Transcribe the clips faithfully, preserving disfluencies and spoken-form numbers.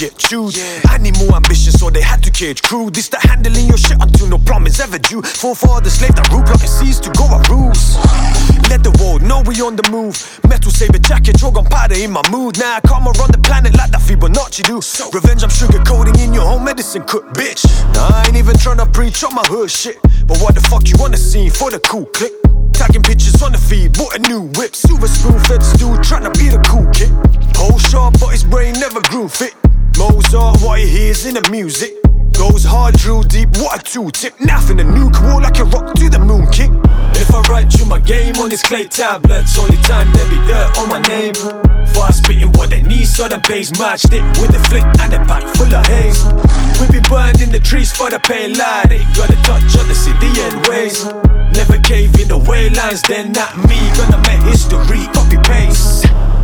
get chewed. Yeah. I need more ambition, so they had to cage crew. This the handling your shit until no plumbing's ever due. Forefather slave that rule blocking seas to go our rules. Let the world know we on the move. Metal saber jacket, dragon powder in my mood. Now I come around the planet like that Fibonacci do. Revenge, I'm sugarcoating in your home medicine cook, bitch. Nah, I ain't even tryna preach on my hood shit. But what the fuck you wanna see for the cool click? Tagging pictures on the feed, bought a new whip. Silver spoon fed stew, tryna be the cool kid. Whole sharp, but his brain never grew fit. Mozart, what he hears in the music. Goes hard, drill deep, what a tool-tip. Naff in the nuke wall like a rock to the moon kick. If I write you my game on these clay tablets, only time there be dirt on my name. Fast spitting what they need, so the base matched it with the flick and the pack full of haze. We be burning the trees for the pale light. Ain't got a touch on the city and ways. Never cave in the way lines, then not me. Gonna make history, copy paste.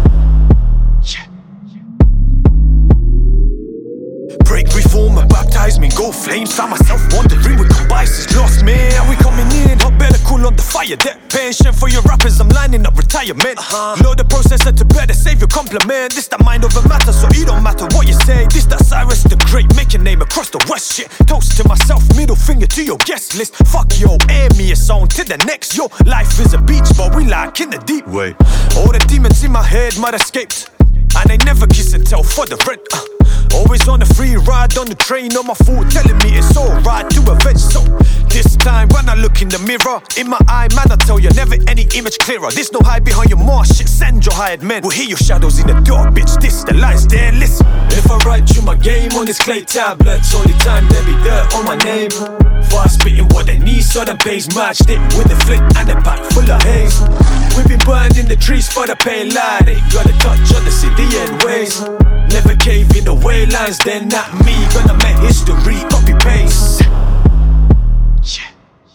Break, reform and baptize me, go flames. Found myself wandering with combices. Lost me, and we coming in. Hot better cool on the fire. Debt pension for your rappers, I'm lining up retirement. uh-huh. Load the processor to better save your compliment. This that mind over matter, so it don't matter what you say. This that Cyrus the Great, make your name across the west shit. Toast to myself, middle finger to your guest list. Fuck yo, air me a song to the next. Yo, life is a beach, but we like in the deep. Wait, all the demons in my head might escaped. And they never kiss and tell for the rent. uh. Always on a free ride on the train, on my foot telling me it's alright to avenge. So this time when I look in the mirror, in my eye, man, I tell you, never any image clearer. There's no hide behind your mask, shit, send your hired men. We'll hear your shadows in the dark, bitch, this the lies there, listen. If I write you my game on these clay tablets, only time there be dirt on my name. Fast spitting what they need, so the base matched it with the flick and the pack full of haze. We be burning the trees for the pale light. Ain't got a touch on the city and ways. Never cave in the way lines, then not me. Gonna make history, copy paste. Yeah.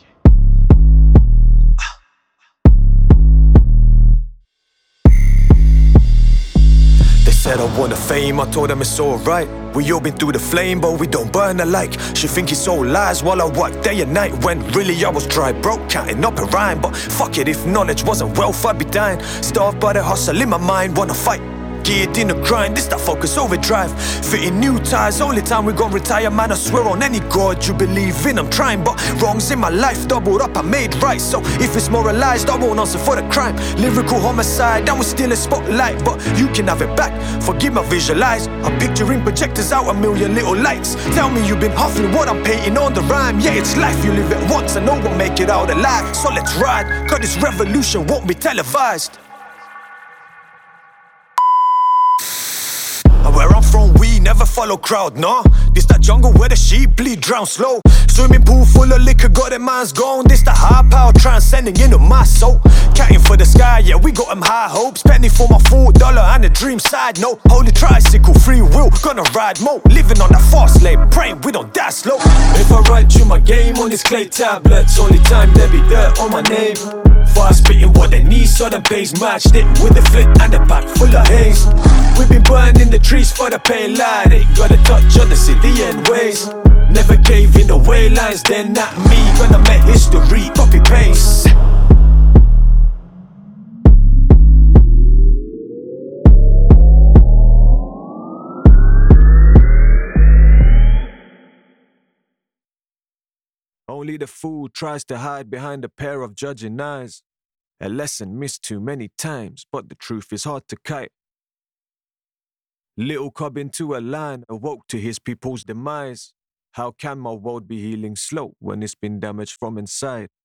They said I want the fame, I told them it's alright. We all been through the flame, but we don't burn alike. She think it's all lies while I work day and night, when really I was dry broke, counting up a rhyme. But fuck it, if knowledge wasn't wealth, I'd be dying. Starved by the hustle in my mind, wanna fight. Geared in the grind, this that focus overdrive. Fitting new ties, only time we gon' retire. Man, I swear on any god you believe in, I'm trying. But wrongs in my life doubled up, I made right. So if it's moralized, I won't answer for the crime. Lyrical homicide, I was still a spotlight, but you can have it back, forgive my visualize. I'm picturing projectors out a million little lights. Tell me you've been huffing what I'm painting on the rhyme. Yeah, it's life, you live it once and no one make it out alive. So let's ride, cause this revolution won't be televised. Where I'm from, we never follow crowd, nah. This that jungle where the sheep bleed, drown slow. Swimming pool full of liquor, got them minds gone. This the high power transcending into my soul. Catting for the sky, yeah, we got them high hopes. Penny for my full dollar and a dream side note. Holy tricycle, free will, gonna ride more. Living on that fast lane, praying we don't die slow. If I write you my game on these clay tablets, only time there be dirt on my name. Fast spitting what they need, so the base matched it with the flick and the pack full of haze. We been burning the trees for the pale light. Ain't got a touch on the city and ways. Never cave in the way lines, then not me. Gonna make history, copy paste. Only the fool tries to hide behind a pair of judging eyes. A lesson missed too many times, but the truth is hard to kite. Little cub into a line, awoke to his people's demise. How can my world be healing slow when it's been damaged from inside?